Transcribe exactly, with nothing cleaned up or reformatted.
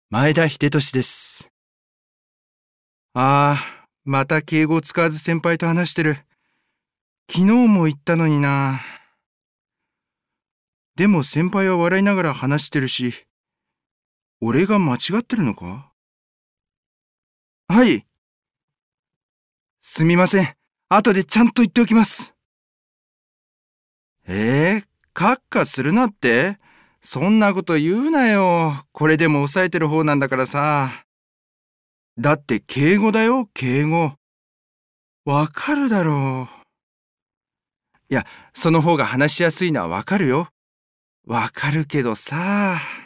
前田秀俊です。ああ、また敬語を使わず先輩と話してる。昨日も言ったのにな。でも先輩は笑いながら話してるし、俺が間違ってるのか？はい。すみません。後でちゃんと言っておきます。えー、カッカするなって？そんなこと言うなよ。これでも抑えてる方なんだからさ。だって敬語だよ、敬語。わかるだろう。いや、その方が話しやすいのはわかるよ。わかるけどさ。